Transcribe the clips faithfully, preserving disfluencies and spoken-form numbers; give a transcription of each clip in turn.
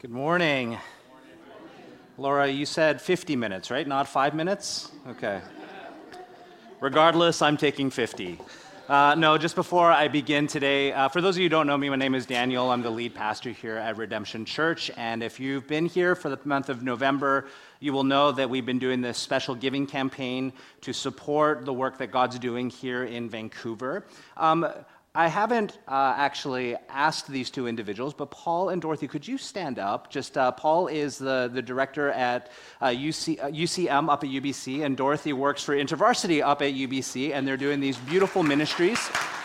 Good morning. Laura, you said fifty minutes, right? Not five minutes? Okay. Regardless, I'm taking fifty. Uh, no, just before I begin today, uh, for those of you who don't know me, my name is Daniel. I'm the lead pastor here at Redemption Church. And if you've been here for the month of November, you will know that we've been doing this special giving campaign to support the work that God's doing here in Vancouver. Um, I haven't uh, actually asked these two individuals, but Paul and Dorothy, could you stand up? Just uh, Paul is the, the director at uh, U C, uh, U C M up at U B C, and Dorothy works for InterVarsity up at U B C, and they're doing these beautiful ministries.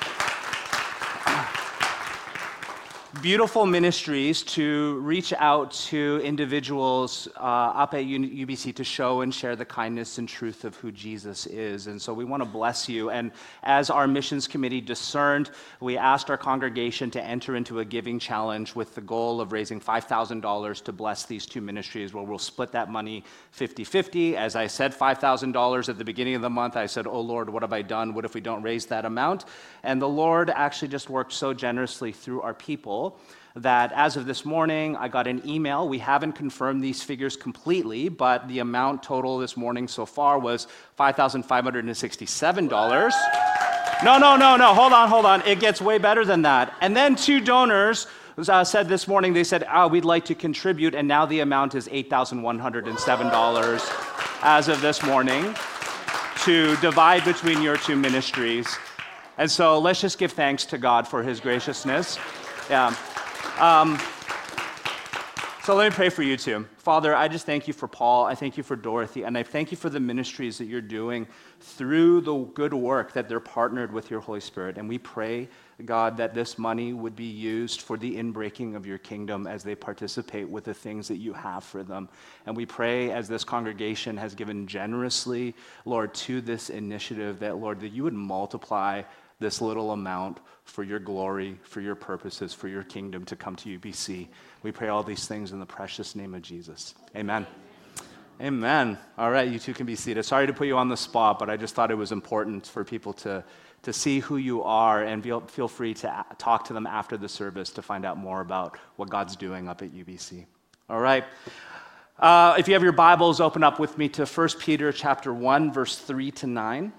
Beautiful ministries to reach out to individuals uh, up at U B C to show and share the kindness and truth of who Jesus is. And so we want to bless you. And as our missions committee discerned, we asked our congregation to enter into a giving challenge with the goal of raising five thousand dollars to bless these two ministries, where we'll split that money fifty-fifty. As I said, five thousand dollars at the beginning of the month, I said, oh Lord, what have I done? What if we don't raise that amount? And the Lord actually just worked so generously through our people that as of this morning, I got an email. We haven't confirmed these figures completely, but the amount total this morning so far was five thousand five hundred sixty-seven dollars. No, no, no, no, hold on, hold on. It gets way better than that. And then two donors uh, said this morning, they said, oh, we'd like to contribute, and now the amount is eight thousand one hundred seven dollars as of this morning to divide between your two ministries. And so let's just give thanks to God for his graciousness. Yeah. Um, so let me pray for you two. Father, I just thank you for Paul. I thank you for Dorothy. And I thank you for the ministries that you're doing through the good work that they're partnered with your Holy Spirit. And we pray, God, that this money would be used for the inbreaking of your kingdom as they participate with the things that you have for them. And we pray, as this congregation has given generously, Lord, to this initiative, that, Lord, that you would multiply this little amount for your glory, for your purposes, for your kingdom to come to U B C. We pray all these things in the precious name of Jesus. Amen. Amen. All right, you two can be seated. Sorry to put you on the spot, but I just thought it was important for people to, to see who you are, and feel, feel free to a- talk to them after the service to find out more about what God's doing up at U B C. All right. Uh, if you have your Bibles, open up with me to First Peter chapter one, verse three to nine.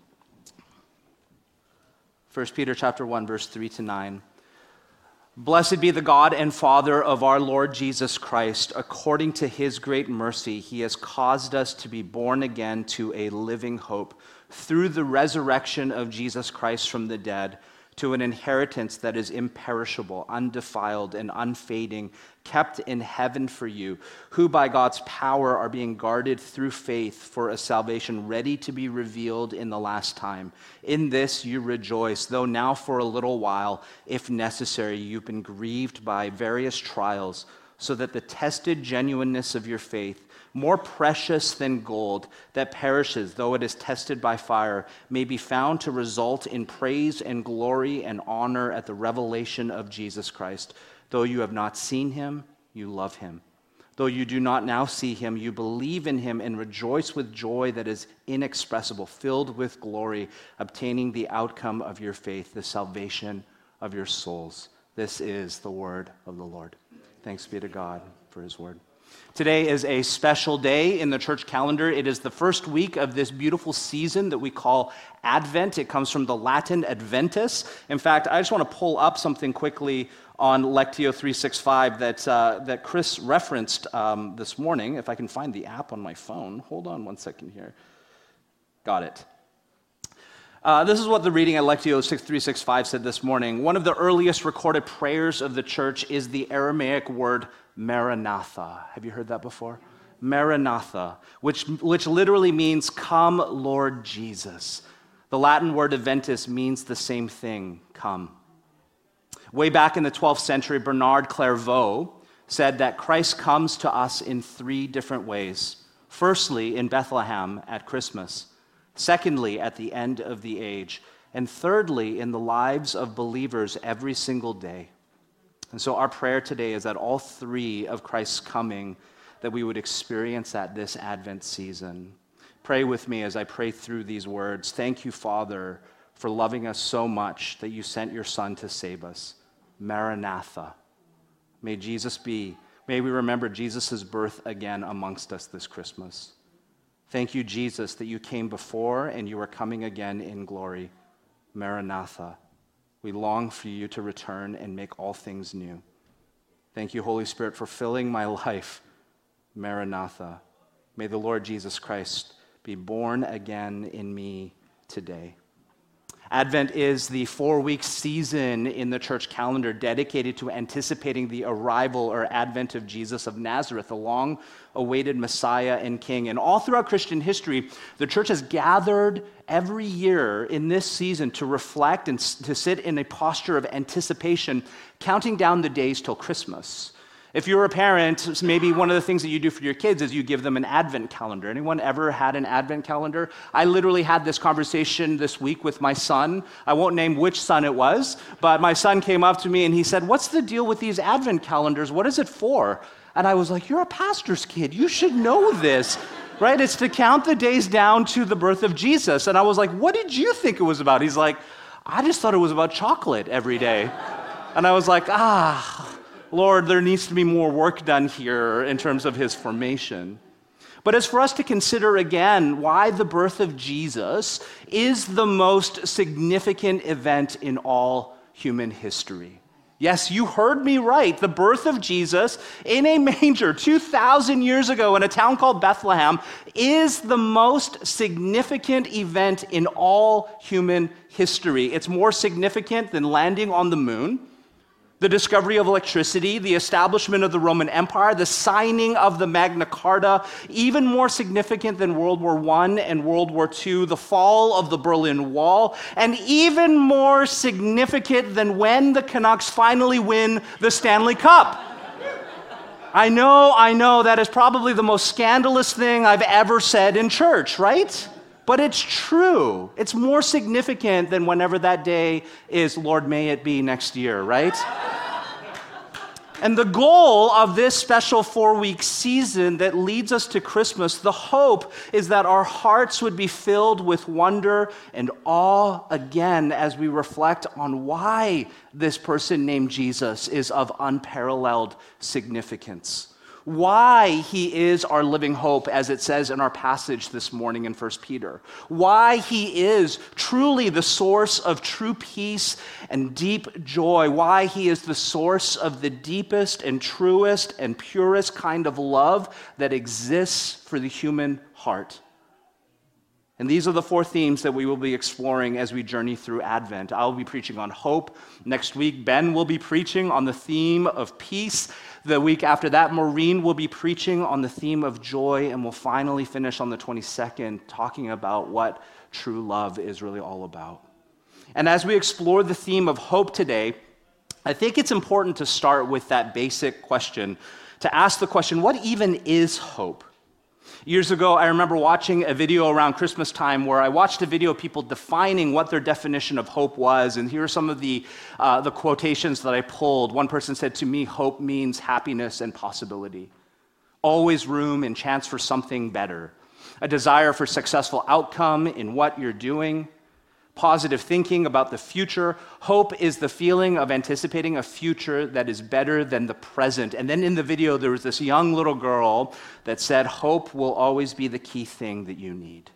First Peter chapter one, verse three to nine. Blessed be the God and Father of our Lord Jesus Christ. According to his great mercy, he has caused us to be born again to a living hope through the resurrection of Jesus Christ from the dead, to an inheritance that is imperishable, undefiled, and unfading, kept in heaven for you, who by God's power are being guarded through faith for a salvation ready to be revealed in the last time. In this you rejoice, though now for a little while, if necessary, you've been grieved by various trials, so that the tested genuineness of your faith, more precious than gold that perishes, though it is tested by fire, may be found to result in praise and glory and honor at the revelation of Jesus Christ. Though you have not seen him, you love him. Though you do not now see him, you believe in him and rejoice with joy that is inexpressible, filled with glory, obtaining the outcome of your faith, the salvation of your souls. This is the word of the Lord. Thanks be to God for his word. Today is a special day in the church calendar. It is the first week of this beautiful season that we call Advent. It comes from the Latin Adventus. In fact, I just want to pull up something quickly on Lectio three sixty-five that, uh, that Chris referenced um, this morning. If I can find the app on my phone. Hold on one second here. Got it. Uh, this is what the reading at Lectio three sixty-five said this morning. One of the earliest recorded prayers of the church is the Aramaic word Maranatha. Have you heard that before? Maranatha, which, which literally means, come, Lord Jesus. The Latin word adventus means the same thing, come. Way back in the twelfth century, Bernard Clairvaux said that Christ comes to us in three different ways. Firstly, in Bethlehem at Christmas. Secondly, at the end of the age. And thirdly, in the lives of believers every single day. And so our prayer today is that all three of Christ's coming, that we would experience that this Advent season. Pray with me as I pray through these words. Thank you, Father, for loving us so much that you sent your Son to save us. Maranatha. May Jesus be May we remember Jesus' birth again amongst us this Christmas. Thank you, Jesus, that you came before and you are coming again in glory. Maranatha. We long for you to return and make all things new. Thank you, Holy Spirit, for filling my life. Maranatha. May the Lord Jesus Christ be born again in me today. Advent is the four-week season in the church calendar dedicated to anticipating the arrival or advent of Jesus of Nazareth, the long-awaited Messiah and King. And all throughout Christian history, the church has gathered every year in this season to reflect and to sit in a posture of anticipation, counting down the days till Christmas. If you're a parent, maybe one of the things that you do for your kids is you give them an Advent calendar. Anyone ever had an Advent calendar? I literally had this conversation this week with my son. I won't name which son it was, but my son came up to me and he said, "What's the deal with these Advent calendars? What is it for?" And I was like, "You're a pastor's kid. You should know this." Right? It's to count the days down to the birth of Jesus. And I was like, "What did you think it was about?" He's like, "I just thought it was about chocolate every day." And I was like, ah... Lord, there needs to be more work done here in terms of his formation. But as for us to consider again why the birth of Jesus is the most significant event in all human history. Yes, you heard me right. The birth of Jesus in a manger two thousand years ago in a town called Bethlehem is the most significant event in all human history. It's more significant than landing on the moon, the discovery of electricity, the establishment of the Roman Empire, the signing of the Magna Carta, even more significant than World War One and World War Two, the fall of the Berlin Wall, and even more significant than when the Canucks finally win the Stanley Cup. I know, I know, that is probably the most scandalous thing I've ever said in church, right? But it's true. It's more significant than whenever that day is, Lord, may it be next year, right? And the goal of this special four-week season that leads us to Christmas, the hope is that our hearts would be filled with wonder and awe again as we reflect on why this person named Jesus is of unparalleled significance. Why he is our living hope, as it says in our passage this morning in First Peter. Why he is truly the source of true peace and deep joy. Why he is the source of the deepest and truest and purest kind of love that exists for the human heart. And these are the four themes that we will be exploring as we journey through Advent. I'll be preaching on hope. Next week, Ben will be preaching on the theme of peace. The week after that, Maureen will be preaching on the theme of joy, and we'll finally finish on the twenty-second talking about what true love is really all about. And as we explore the theme of hope today, I think it's important to start with that basic question, to ask the question, what even is hope? Years ago, I remember watching a video around Christmas time where I watched a video of people defining what their definition of hope was, and here are some of the, uh, the quotations that I pulled. One person said, "To me, hope means happiness and possibility. Always room and chance for something better. A desire for successful outcome in what you're doing. Positive thinking about the future. Hope is the feeling of anticipating a future that is better than the present." And then in the video, there was this young little girl that said, "Hope will always be the key thing that you need."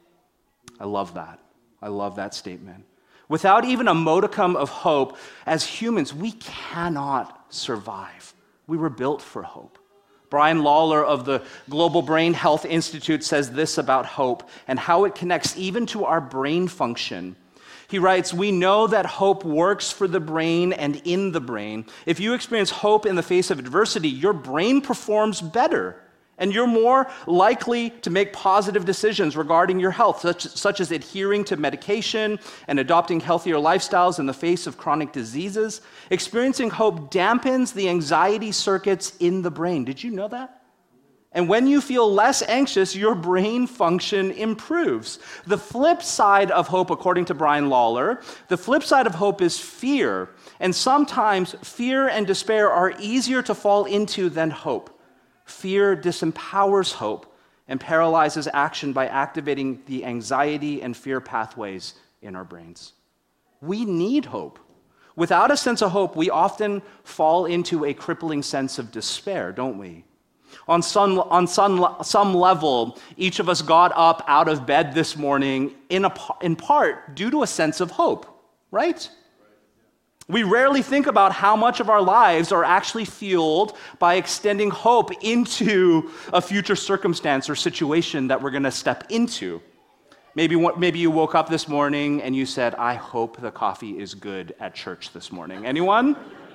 I love that. I love that statement. Without even a modicum of hope, as humans, we cannot survive. We were built for hope. Brian Lawler of the Global Brain Health Institute says this about hope and how it connects even to our brain function. He writes, "We know that hope works for the brain and in the brain. If you experience hope in the face of adversity, your brain performs better, and you're more likely to make positive decisions regarding your health, such, such as adhering to medication and adopting healthier lifestyles in the face of chronic diseases. Experiencing hope dampens the anxiety circuits in the brain." Did you know that? And when you feel less anxious, your brain function improves. The flip side of hope, according to Brian Lawler, the flip side of hope is fear. And sometimes fear and despair are easier to fall into than hope. Fear disempowers hope and paralyzes action by activating the anxiety and fear pathways in our brains. We need hope. Without a sense of hope, we often fall into a crippling sense of despair, don't we? On some, on some, some level, each of us got up out of bed this morning in, a, in part due to a sense of hope, right? We rarely think about how much of our lives are actually fueled by extending hope into a future circumstance or situation that we're going to step into. Maybe, maybe you woke up this morning and you said, I hope the coffee is good at church this morning. Anyone?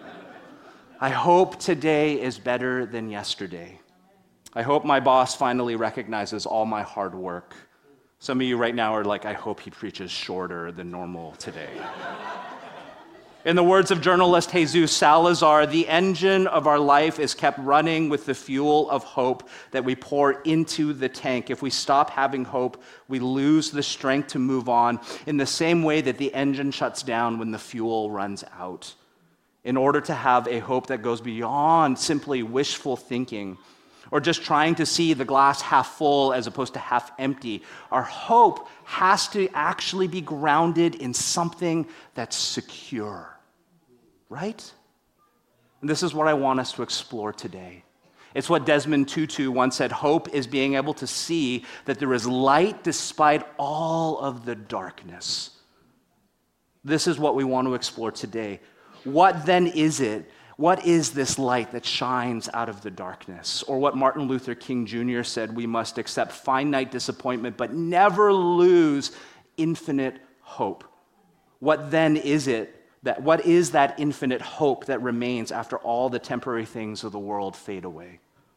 I hope today is better than yesterday. I hope my boss finally recognizes all my hard work. Some of you right now are like, I hope he preaches shorter than normal today. In the words of journalist Jesus Salazar, the engine of our life is kept running with the fuel of hope that we pour into the tank. If we stop having hope, we lose the strength to move on in the same way that the engine shuts down when the fuel runs out. In order to have a hope that goes beyond simply wishful thinking or just trying to see the glass half full as opposed to half empty, our hope has to actually be grounded in something that's secure. Right? And this is what I want us to explore today. It's what Desmond Tutu once said, hope is being able to see that there is light despite all of the darkness. This is what we want to explore today. What then is it? What is this light that shines out of the darkness? Or what Martin Luther King Junior said, we must accept finite disappointment, but never lose infinite hope. What then is it? That what is that infinite hope that remains after all the temporary things of the world fade away?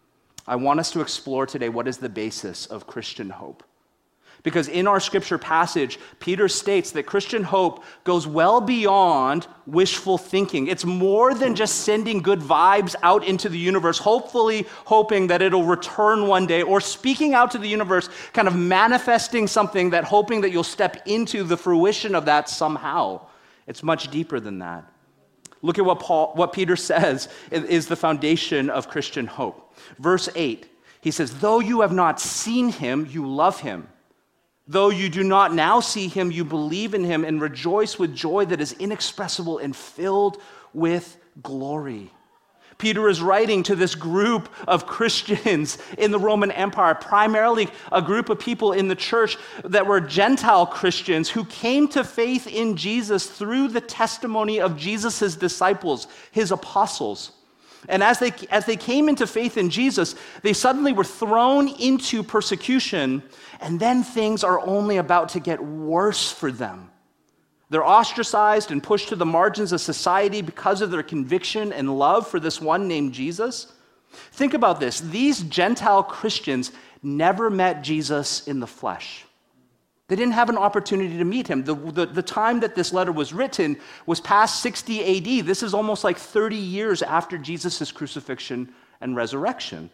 I want us to explore today what is the basis of Christian hope. Because in our scripture passage, Peter states that Christian hope goes well beyond wishful thinking. It's more than just sending good vibes out into the universe, hopefully hoping that it'll return one day, or speaking out to the universe, kind of manifesting something that hoping that you'll step into the fruition of that somehow. It's much deeper than that. Look at what Paul, what Peter says is the foundation of Christian hope. Verse eight, he says, though you have not seen him, you love him. Though you do not now see him, you believe in him and rejoice with joy that is inexpressible and filled with glory. Peter is writing to this group of Christians in the Roman Empire, primarily a group of people in the church that were Gentile Christians who came to faith in Jesus through the testimony of Jesus' disciples, his apostles. And as they, as they came into faith in Jesus, they suddenly were thrown into persecution, and then things are only about to get worse for them. They're ostracized and pushed to the margins of society because of their conviction and love for this one named Jesus. Think about this. These Gentile Christians never met Jesus in the flesh. They didn't have an opportunity to meet him. The, the, the time that this letter was written was past sixty A D. This is almost like thirty years after Jesus' crucifixion and resurrection.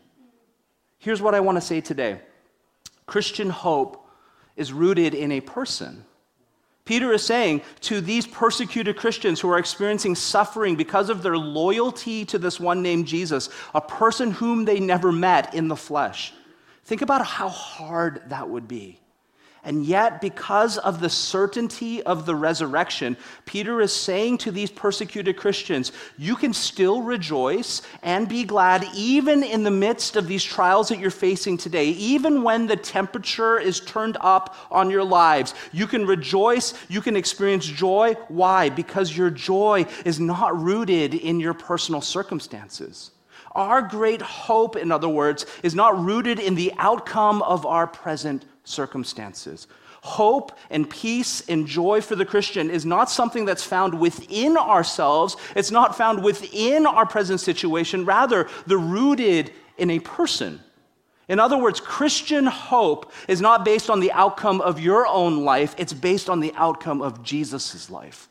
Here's what I want to say today. Christian hope is rooted in a person. Peter is saying to these persecuted Christians who are experiencing suffering because of their loyalty to this one named Jesus, a person whom they never met in the flesh. Think about how hard that would be. And yet, because of the certainty of the resurrection, Peter is saying to these persecuted Christians, you can still rejoice and be glad even in the midst of these trials that you're facing today. Even when the temperature is turned up on your lives, you can rejoice, you can experience joy. Why? Because your joy is not rooted in your personal circumstances. Our great hope, in other words, is not rooted in the outcome of our present circumstances. Hope and peace and joy for the Christian is not something that's found within ourselves. It's not found within our present situation. Rather, they're rooted in a person. In other words, Christian hope is not based on the outcome of your own life. It's based on the outcome of Jesus' life.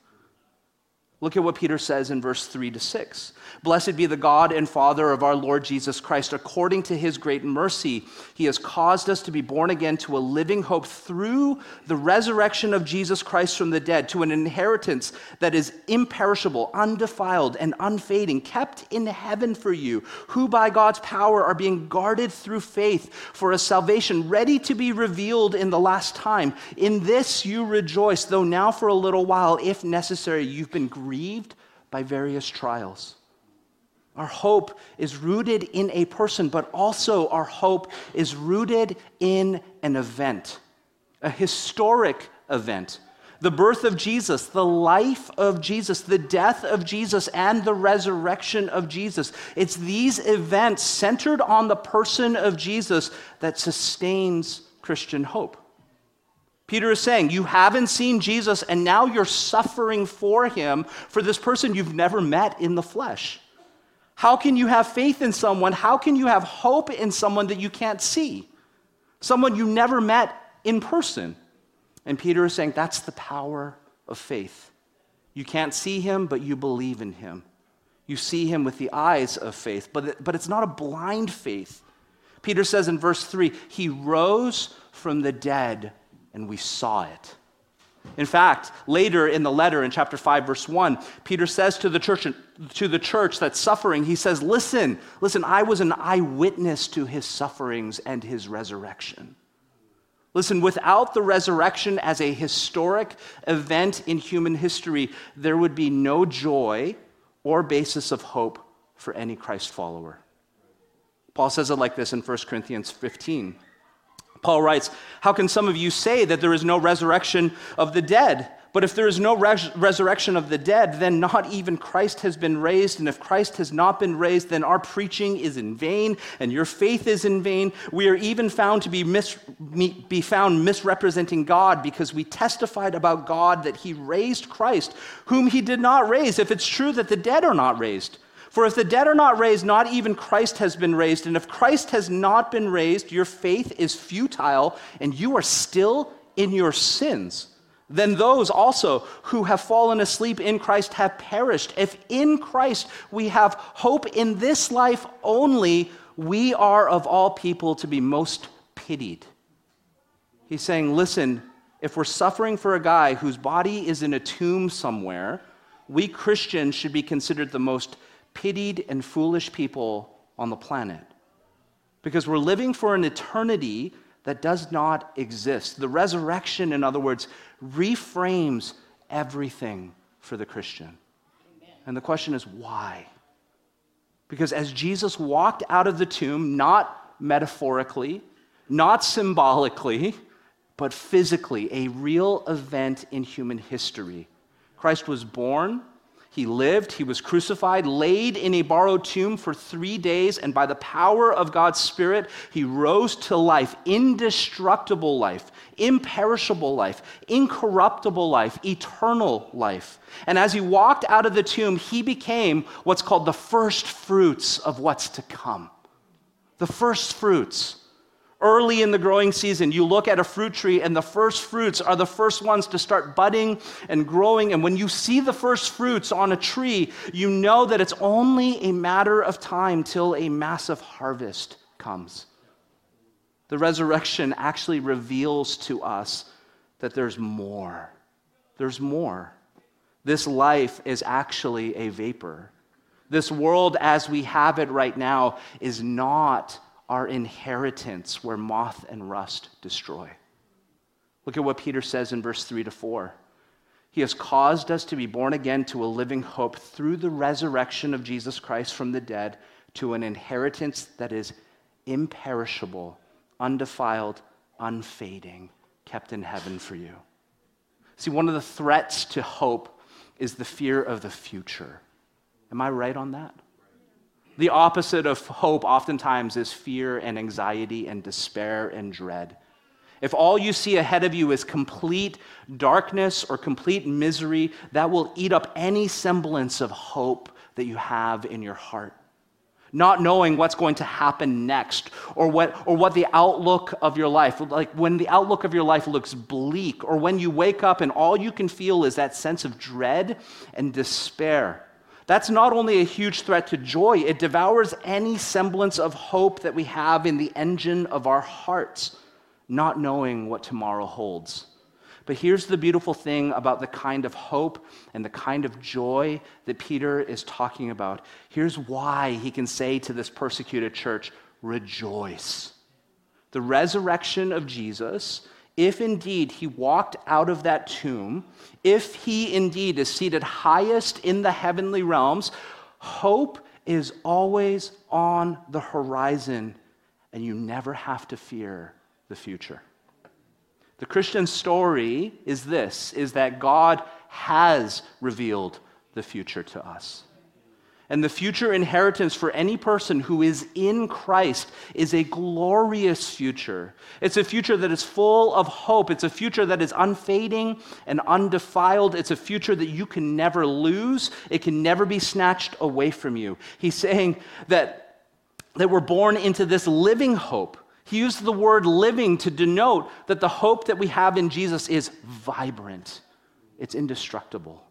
Look at what Peter says in verse three to six. Blessed be the God and Father of our Lord Jesus Christ. According to his great mercy, he has caused us to be born again to a living hope through the resurrection of Jesus Christ from the dead, to an inheritance that is imperishable, undefiled, and unfading, kept in heaven for you, who by God's power are being guarded through faith for a salvation ready to be revealed in the last time. In this you rejoice, though now for a little while, if necessary, you've been grieved by various trials. Our hope is rooted in a person, but also our hope is rooted in an event, a historic event. The birth of Jesus, the life of Jesus, the death of Jesus, and the resurrection of Jesus. It's these events centered on the person of Jesus that sustains Christian hope. Peter is saying, you haven't seen Jesus, and now you're suffering for him, for this person you've never met in the flesh. How can you have faith in someone? How can you have hope in someone that you can't see? Someone you never met in person. And Peter is saying that's the power of faith. You can't see him, but you believe in him. You see him with the eyes of faith, but, it, but it's not a blind faith. Peter says in verse three, he rose from the dead and we saw it. In fact, later in the letter in chapter five, verse one, Peter says to the church, to the church that's suffering, he says, listen, listen, I was an eyewitness to his sufferings and his resurrection. Listen, without the resurrection as a historic event in human history, there would be no joy or basis of hope for any Christ follower. Paul says it like this in First Corinthians fifteen. Paul writes, how can some of you say that there is no resurrection of the dead? But if there is no res- resurrection of the dead, then not even Christ has been raised. And if Christ has not been raised, then our preaching is in vain and your faith is in vain. We are even found to be, mis- be found misrepresenting God because we testified about God that he raised Christ, whom he did not raise, if it's true that the dead are not raised. For if the dead are not raised, not even Christ has been raised. And if Christ has not been raised, your faith is futile and you are still in your sins. Then those also who have fallen asleep in Christ have perished. If in Christ we have hope in this life only, we are of all people to be most pitied. He's saying, listen, if we're suffering for a guy whose body is in a tomb somewhere, we Christians should be considered the most pitied and foolish people on the planet. Because we're living for an eternity that does not exist. The resurrection, in other words, reframes everything for the Christian. Amen. And the question is, why? Because as Jesus walked out of the tomb, not metaphorically, not symbolically, but physically, a real event in human history. Christ was born, he lived, he was crucified, laid in a borrowed tomb for three days, and by the power of God's Spirit, he rose to life, indestructible life, imperishable life, incorruptible life, eternal life. And as he walked out of the tomb, he became what's called the first fruits of what's to come. The first fruits. Early in the growing season, you look at a fruit tree and the first fruits are the first ones to start budding and growing. And when you see the first fruits on a tree, you know that it's only a matter of time till a massive harvest comes. The resurrection actually reveals to us that there's more. There's more. This life is actually a vapor. This world as we have it right now is not our inheritance where moth and rust destroy. Look at what Peter says in verse three to four. He has caused us to be born again to a living hope through the resurrection of Jesus Christ from the dead to an inheritance that is imperishable, undefiled, unfading, kept in heaven for you. See, one of the threats to hope is the fear of the future. Am I right on that? The opposite of hope oftentimes is fear and anxiety and despair and dread. If all you see ahead of you is complete darkness or complete misery, that will eat up any semblance of hope that you have in your heart. Not knowing what's going to happen next or what, or what the outlook of your life, like when the outlook of your life looks bleak, or when you wake up and all you can feel is that sense of dread and despair. That's not only a huge threat to joy, it devours any semblance of hope that we have in the engine of our hearts, not knowing what tomorrow holds. But here's the beautiful thing about the kind of hope and the kind of joy that Peter is talking about. Here's why he can say to this persecuted church, rejoice. The resurrection of Jesus if indeed he walked out of that tomb, if he indeed is seated highest in the heavenly realms, hope is always on the horizon, and you never have to fear the future. The Christian story is this, is that God has revealed the future to us. And the future inheritance for any person who is in Christ is a glorious future. It's a future that is full of hope. It's a future that is unfading and undefiled. It's a future that you can never lose. It can never be snatched away from you. He's saying that, that we're born into this living hope. He used the word living to denote that the hope that we have in Jesus is vibrant. It's indestructible.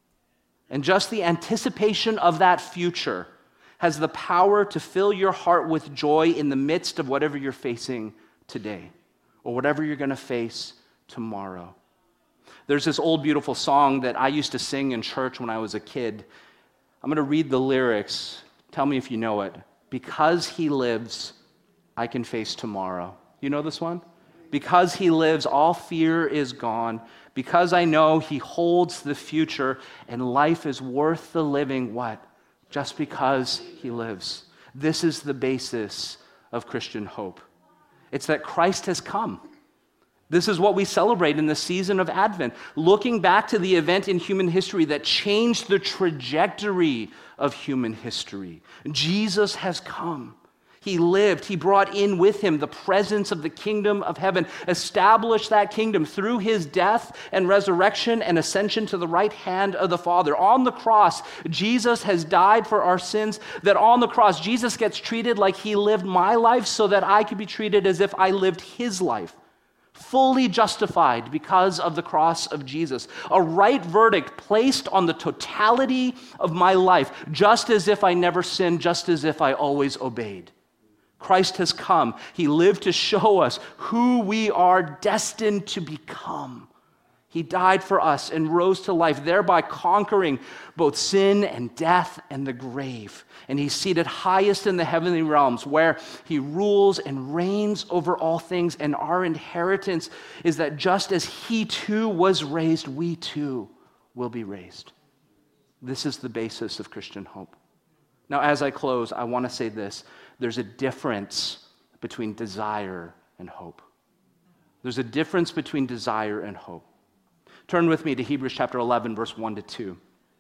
And just the anticipation of that future has the power to fill your heart with joy in the midst of whatever you're facing today or whatever you're going to face tomorrow. There's this old beautiful song that I used to sing in church when I was a kid. I'm going to read the lyrics. Tell me if you know it. Because he lives, I can face tomorrow. You know this one? Because he lives, all fear is gone. Because I know he holds the future, and life is worth the living, what? Just because he lives. This is the basis of Christian hope. It's that Christ has come. This is what we celebrate in the season of Advent, looking back to the event in human history that changed the trajectory of human history. Jesus has come. He lived. He brought in with him the presence of the kingdom of heaven, established that kingdom through his death and resurrection and ascension to the right hand of the Father. On the cross, Jesus has died for our sins, that on the cross, Jesus gets treated like he lived my life so that I could be treated as if I lived his life. Fully justified because of the cross of Jesus. A right verdict placed on the totality of my life, just as if I never sinned, just as if I always obeyed. Christ has come. He lived to show us who we are destined to become. He died for us and rose to life, thereby conquering both sin and death and the grave. And he's seated highest in the heavenly realms, where he rules and reigns over all things. And our inheritance is that just as he too was raised, we too will be raised. This is the basis of Christian hope. Now, as I close, I want to say this. There's a difference between desire and hope. There's a difference between desire and hope. Turn with me to Hebrews chapter eleven, verse one to two.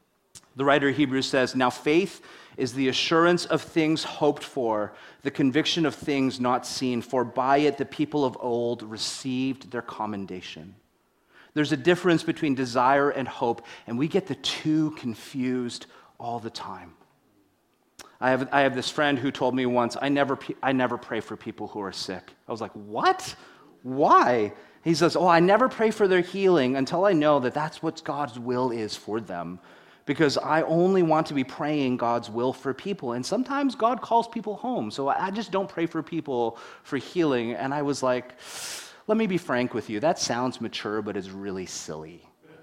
The writer of Hebrews says, "Now faith is the assurance of things hoped for, the conviction of things not seen, for by it the people of old received their commendation." There's a difference between desire and hope, and we get the two confused all the time. I have, I have this friend who told me once, I never, I never pray for people who are sick. I was like, what? Why? He says, oh, I never pray for their healing until I know that that's what God's will is for them. Because I only want to be praying God's will for people. And sometimes God calls people home. So I just don't pray for people for healing. And I was like, let me be frank with you. That sounds mature, but it's really silly.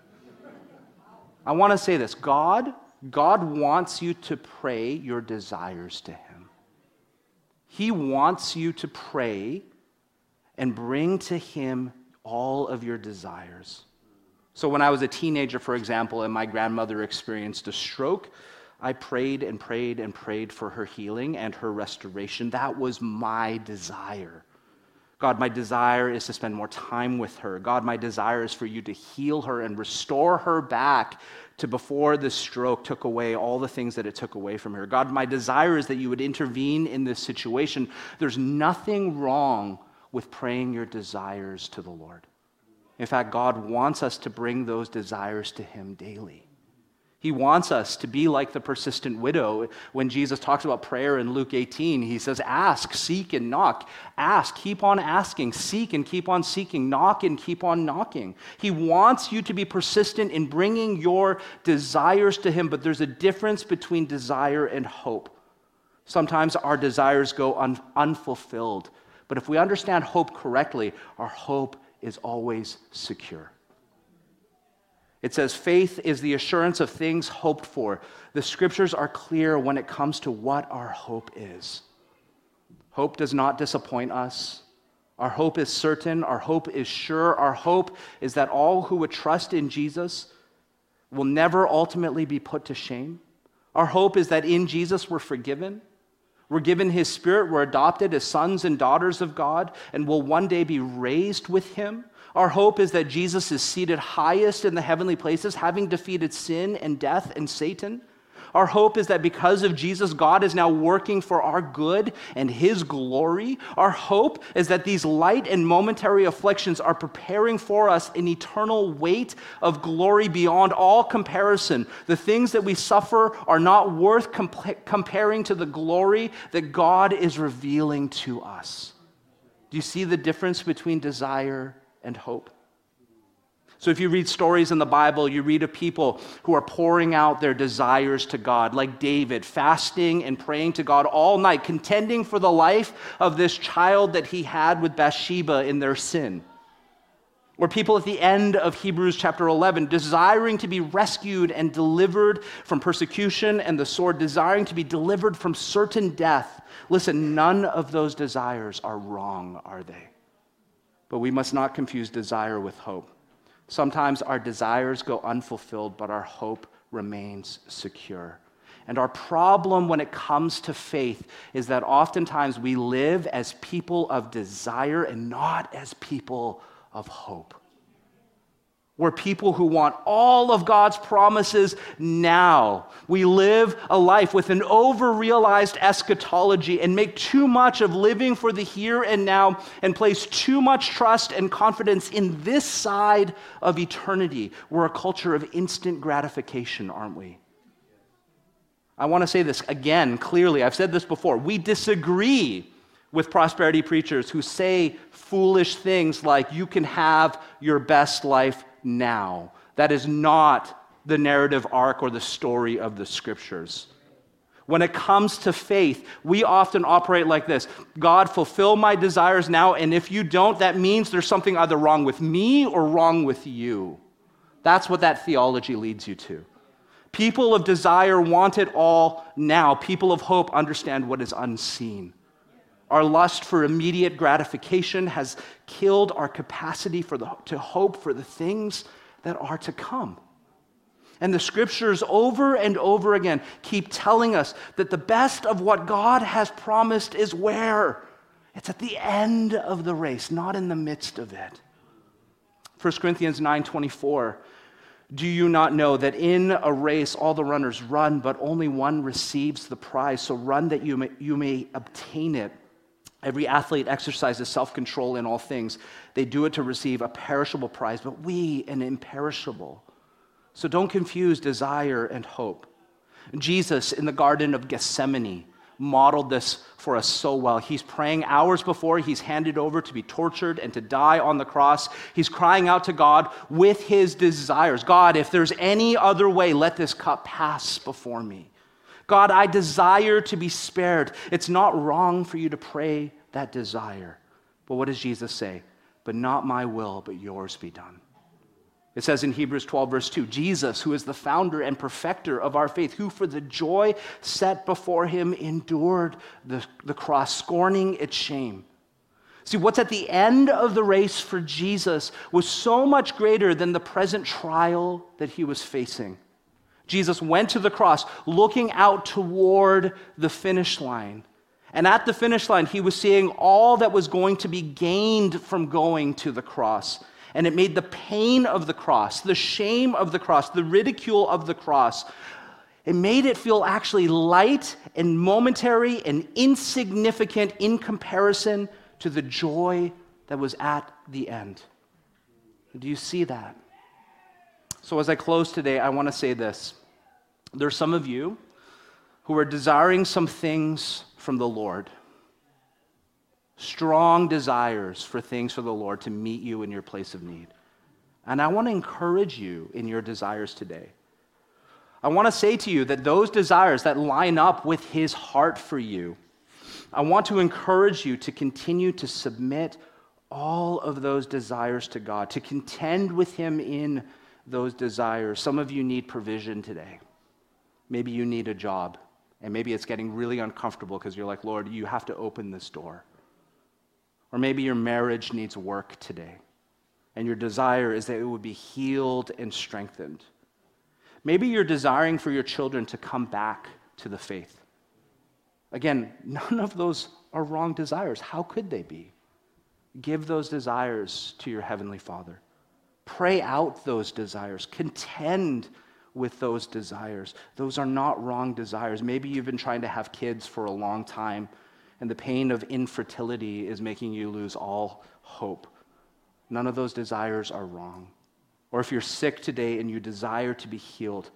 I want to say this. God God wants you to pray your desires to him. He wants you to pray and bring to him all of your desires. So when I was a teenager, for example, and my grandmother experienced a stroke, I prayed and prayed and prayed for her healing and her restoration. That was my desire. God, my desire is to spend more time with her. God, my desire is for you to heal her and restore her back to before the stroke took away all the things that it took away from her. God, my desire is that you would intervene in this situation. There's nothing wrong with praying your desires to the Lord. In fact, God wants us to bring those desires to him daily. He wants us to be like the persistent widow. When Jesus talks about prayer in Luke eighteen, he says, ask, seek, and knock. Ask, keep on asking. Seek and keep on seeking. Knock and keep on knocking. He wants you to be persistent in bringing your desires to him, but there's a difference between desire and hope. Sometimes our desires go un- unfulfilled, but if we understand hope correctly, our hope is always secure. It says faith is the assurance of things hoped for. The scriptures are clear when it comes to what our hope is. Hope does not disappoint us. Our hope is certain. Our hope is sure. Our hope is that all who would trust in Jesus will never ultimately be put to shame. Our hope is that in Jesus we're forgiven. We're given his Spirit. We're adopted as sons and daughters of God and will one day be raised with him. Our hope is that Jesus is seated highest in the heavenly places, having defeated sin and death and Satan. Our hope is that because of Jesus, God is now working for our good and his glory. Our hope is that these light and momentary afflictions are preparing for us an eternal weight of glory beyond all comparison. The things that we suffer are not worth comp- comparing to the glory that God is revealing to us. Do you see the difference between desire and hope? So if you read stories in the Bible, you read of people who are pouring out their desires to God, like David, fasting and praying to God all night, contending for the life of this child that he had with Bathsheba in their sin. Or people at the end of Hebrews chapter eleven, desiring to be rescued and delivered from persecution and the sword, desiring to be delivered from certain death. Listen, none of those desires are wrong, are they? But we must not confuse desire with hope. Sometimes our desires go unfulfilled, but our hope remains secure. And our problem when it comes to faith is that oftentimes we live as people of desire and not as people of hope. We're people who want all of God's promises now. We live a life with an over-realized eschatology and make too much of living for the here and now and place too much trust and confidence in this side of eternity. We're a culture of instant gratification, aren't we? I want to say this again clearly. I've said this before. We disagree with prosperity preachers who say foolish things like, you can have your best life now. That is not the narrative arc or the story of the scriptures. When it comes to faith, we often operate like this. God, fulfill my desires now, and if you don't, that means there's something either wrong with me or wrong with you. That's what that theology leads you to. People of desire want it all now. People of hope understand what is unseen. Our lust for immediate gratification has killed our capacity for the, to hope for the things that are to come. And the scriptures over and over again keep telling us that the best of what God has promised is where? It's at the end of the race, not in the midst of it. First Corinthians nine twenty-four, do you not know that in a race all the runners run, but only one receives the prize? So run that you may, you may obtain it. Every athlete exercises self-control in all things. They do it to receive a perishable prize, but we an imperishable. So don't confuse desire and hope. Jesus in the Garden of Gethsemane modeled this for us so well. He's praying hours before he's handed over to be tortured and to die on the cross. He's crying out to God with his desires. God, if there's any other way, let this cup pass before me. God, I desire to be spared. It's not wrong for you to pray that desire. But what does Jesus say? But not my will, but yours be done. It says in Hebrews twelve, verse two, Jesus, who is the founder and perfecter of our faith, who for the joy set before him endured the, the cross, scorning its shame. See, what's at the end of the race for Jesus was so much greater than the present trial that he was facing. Jesus went to the cross looking out toward the finish line. And at the finish line, he was seeing all that was going to be gained from going to the cross. And it made the pain of the cross, the shame of the cross, the ridicule of the cross, it made it feel actually light and momentary and insignificant in comparison to the joy that was at the end. Do you see that? So as I close today, I want to say this. There are some of you who are desiring some things from the Lord. Strong desires for things for the Lord to meet you in your place of need. And I want to encourage you in your desires today. I want to say to you that those desires that line up with his heart for you, I want to encourage you to continue to submit all of those desires to God, to contend with him in those desires. Some of you need provision today. Maybe you need a job, and maybe it's getting really uncomfortable because you're like, Lord, you have to open this door. Or maybe your marriage needs work today, and your desire is that it would be healed and strengthened. Maybe you're desiring for your children to come back to the faith. Again, none of those are wrong desires. How could they be? Give those desires to your Heavenly Father. Pray out those desires. Contend with those desires. Those are not wrong desires. Maybe you've been trying to have kids for a long time, and the pain of infertility is making you lose all hope. None of those desires are wrong. Or if you're sick today and you desire to be healed,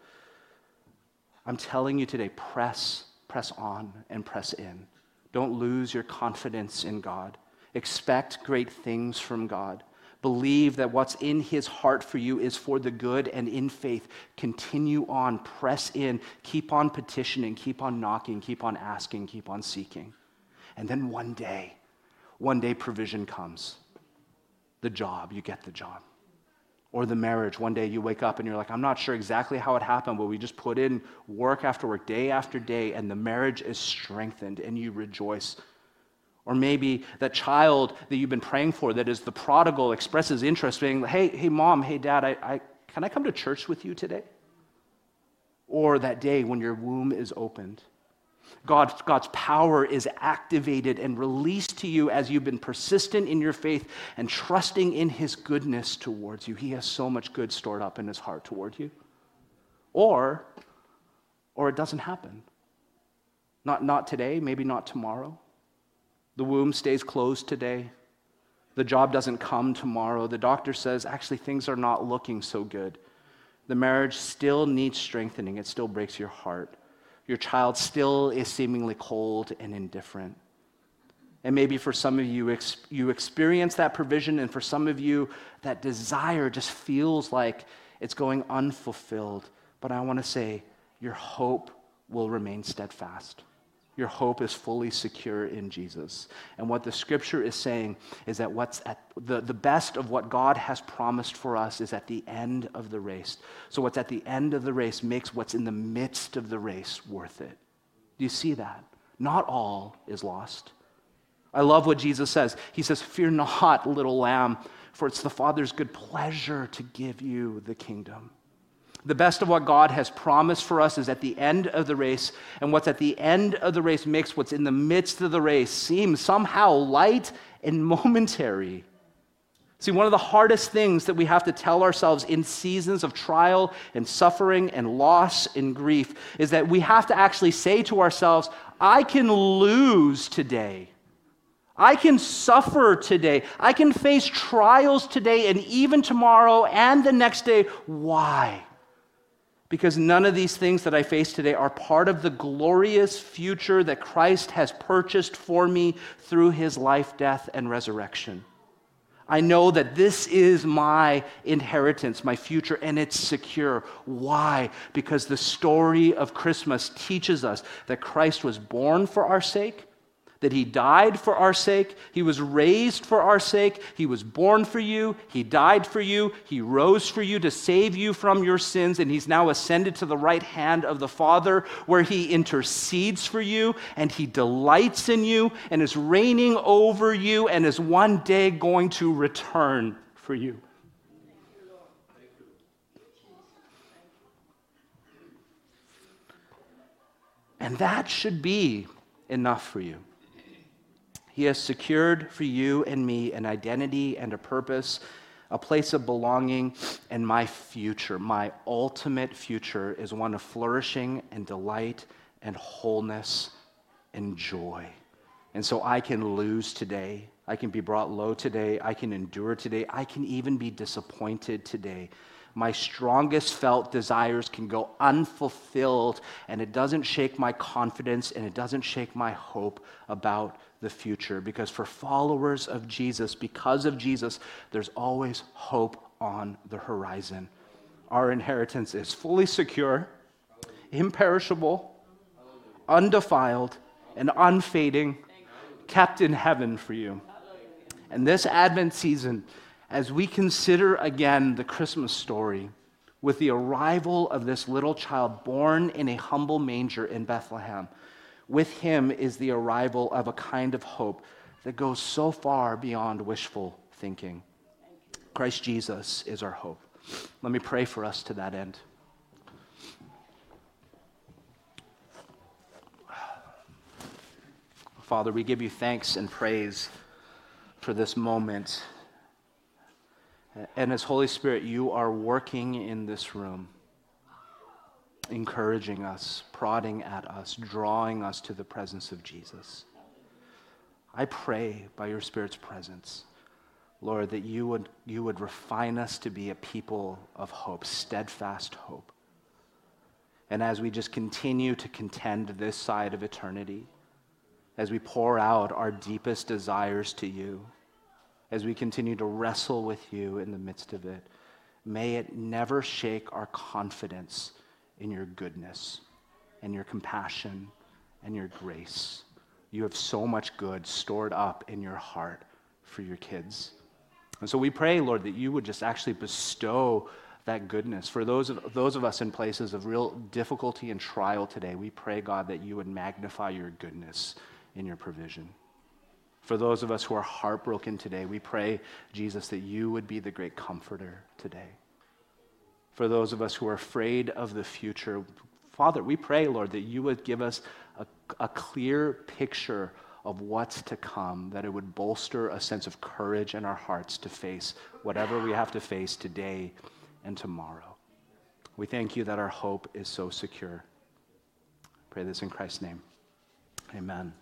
I'm telling you today, press, press on and press in. Don't lose your confidence in God. Expect great things from God. Believe that what's in his heart for you is for the good, and in faith, continue on, press in, keep on petitioning, keep on knocking, keep on asking, keep on seeking. And then one day, one day provision comes. The job, you get the job. Or the marriage, one day you wake up and you're like, I'm not sure exactly how it happened, but we just put in work after work, day after day, and the marriage is strengthened and you rejoice. Or maybe that child that you've been praying for, that is the prodigal, expresses interest, saying, hey, hey, mom, hey, dad, I, I, can I come to church with you today? Or that day when your womb is opened. God, God's power is activated and released to you as you've been persistent in your faith and trusting in his goodness towards you. He has so much good stored up in his heart toward you. Or, or it doesn't happen. Not, not today, maybe not tomorrow. The womb stays closed today. The job doesn't come tomorrow. The doctor says, actually, things are not looking so good. The marriage still needs strengthening. It still breaks your heart. Your child still is seemingly cold and indifferent. And maybe for some of you, ex- you experience that provision, and for some of you, that desire just feels like it's going unfulfilled. But I want to say, your hope will remain steadfast. Your hope is fully secure in Jesus. And what the scripture is saying is that what's at the, the best of what God has promised for us is at the end of the race. So what's at the end of the race makes what's in the midst of the race worth it. Do you see that? Not all is lost. I love what Jesus says. He says, fear not, little lamb, for it's the Father's good pleasure to give you the kingdom. The best of what God has promised for us is at the end of the race, and what's at the end of the race makes what's in the midst of the race seem somehow light and momentary. See, one of the hardest things that we have to tell ourselves in seasons of trial and suffering and loss and grief is that we have to actually say to ourselves, I can lose today. I can suffer today. I can face trials today and even tomorrow and the next day. Why? Because none of these things that I face today are part of the glorious future that Christ has purchased for me through his life, death, and resurrection. I know that this is my inheritance, my future, and it's secure. Why? Because the story of Christmas teaches us that Christ was born for our sake, that he died for our sake, he was raised for our sake, he was born for you, he died for you, he rose for you to save you from your sins, and he's now ascended to the right hand of the Father, where he intercedes for you, and he delights in you, and is reigning over you, and is one day going to return for you. And that should be enough for you. He has secured for you and me an identity and a purpose, a place of belonging, and my future, my ultimate future, is one of flourishing and delight and wholeness and joy. And so I can lose today. I can be brought low today. I can endure today. I can even be disappointed today. My strongest felt desires can go unfulfilled, and it doesn't shake my confidence, and it doesn't shake my hope about the future. Because for followers of Jesus, because of Jesus, there's always hope on the horizon. Our inheritance is fully secure, imperishable, undefiled, and unfading, kept in heaven for you. And this Advent season, as we consider again the Christmas story with the arrival of this little child born in a humble manger in Bethlehem, with him is the arrival of a kind of hope that goes so far beyond wishful thinking. Christ Jesus is our hope. Let me pray for us to that end. Father, we give you thanks and praise for this moment. And as Holy Spirit, you are working in this room, encouraging us, prodding at us, drawing us to the presence of Jesus. I pray by your Spirit's presence, Lord, that you would, you would refine us to be a people of hope, steadfast hope. And as we just continue to contend this side of eternity, as we pour out our deepest desires to you, as we continue to wrestle with you in the midst of it, may it never shake our confidence in your goodness and your compassion and your grace. You have so much good stored up in your heart for your kids. And so we pray, Lord, that you would just actually bestow that goodness. For those of, those of us in places of real difficulty and trial today, we pray, God, that you would magnify your goodness in your provision. For those of us who are heartbroken today, we pray, Jesus, that you would be the great comforter today. For those of us who are afraid of the future, Father, we pray, Lord, that you would give us a, a clear picture of what's to come, that it would bolster a sense of courage in our hearts to face whatever we have to face today and tomorrow. We thank you that our hope is so secure. I pray this in Christ's name. Amen.